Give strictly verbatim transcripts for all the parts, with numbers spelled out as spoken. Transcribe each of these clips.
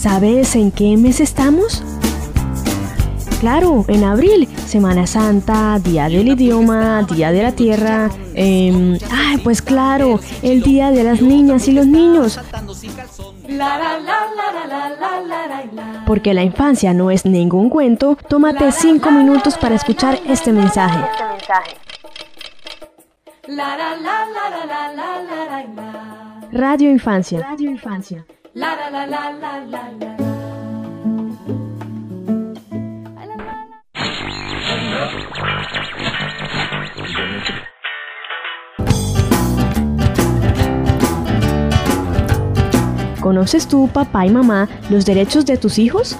¿Sabes en qué mes estamos? Claro, en abril, Semana Santa, Día del Idioma, Día de la Tierra, eh, ay, pues claro, el Día de las Niñas y los Niños. Porque la infancia no es ningún cuento, tómate cinco minutos para escuchar este mensaje. Radio Infancia. Radio Infancia. ¿Conoces tú, papá y mamá, los derechos de tus hijos?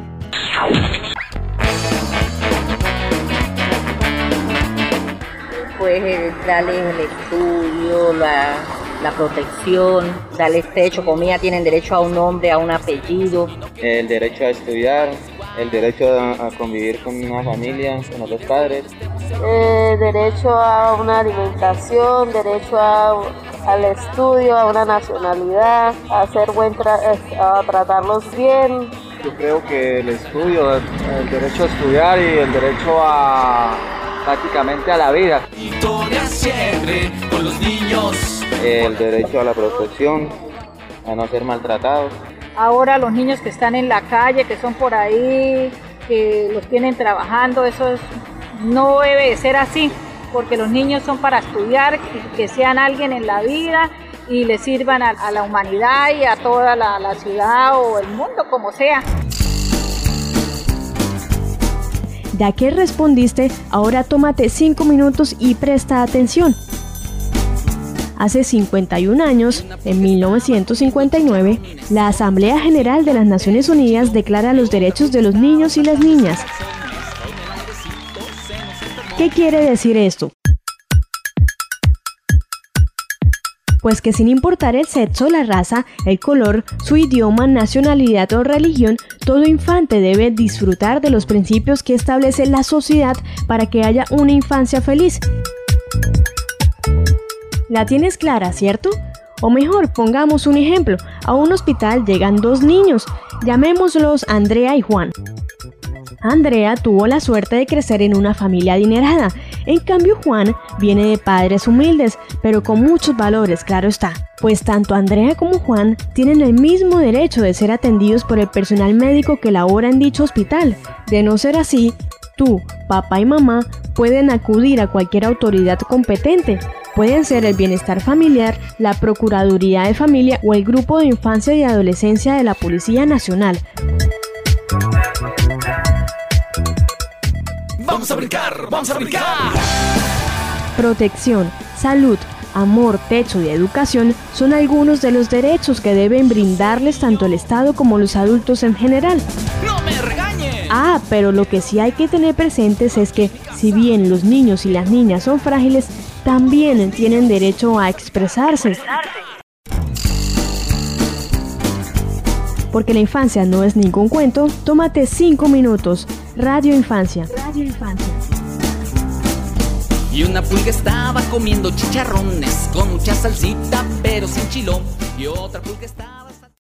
Pues eh, darles el estudio, la, la protección, darles techo, comida, tienen derecho a un nombre, a un apellido. El derecho a estudiar, el derecho a, a convivir con una familia, con los dos padres. Eh, derecho a una alimentación, derecho a, al estudio, a una nacionalidad, a hacer buen tra a tratarlos bien. Yo creo que el estudio, el, el derecho a estudiar y el derecho a prácticamente a la vida. Victoria siempre con los niños. El derecho a la protección, a no ser maltratados. Ahora los niños que están en la calle, que son por ahí, que los tienen trabajando, eso es, no debe de ser así, porque los niños son para estudiar, y que sean alguien en la vida y le sirvan a, a la humanidad y a toda la, la ciudad o el mundo, como sea. Ya que respondiste, ahora tómate cinco minutos y presta atención. Hace cincuenta y un años, en mil novecientos cincuenta y nueve, la Asamblea General de las Naciones Unidas declara los derechos de los niños y las niñas. ¿Qué quiere decir esto? Pues que sin importar el sexo, la raza, el color, su idioma, nacionalidad o religión, todo infante debe disfrutar de los principios que establece la sociedad para que haya una infancia feliz. ¿La tienes clara, cierto? O mejor, pongamos un ejemplo. A un hospital llegan dos niños, llamémoslos Andrea y Juan. Andrea tuvo la suerte de crecer en una familia adinerada. En cambio, Juan viene de padres humildes, pero con muchos valores, claro está. Pues tanto Andrea como Juan tienen el mismo derecho de ser atendidos por el personal médico que labora en dicho hospital. De no ser así, tú, papá y mamá, pueden acudir a cualquier autoridad competente. Pueden ser el Bienestar Familiar, la Procuraduría de Familia o el Grupo de Infancia y Adolescencia de la Policía Nacional. Vamos a brincar, vamos a brincar. Protección, salud, amor, techo y educación son algunos de los derechos que deben brindarles tanto el Estado como los adultos en general. ¡No me regañes! Ah, pero lo que sí hay que tener presentes es que, si bien los niños y las niñas son frágiles, también tienen derecho a expresarse. Porque la infancia no es ningún cuento, tómate cinco minutos. Radio Infancia. Radio Infancia. Y una pulga estaba comiendo chicharrones con mucha salsita, pero sin chilón. Y otra pulga estaba...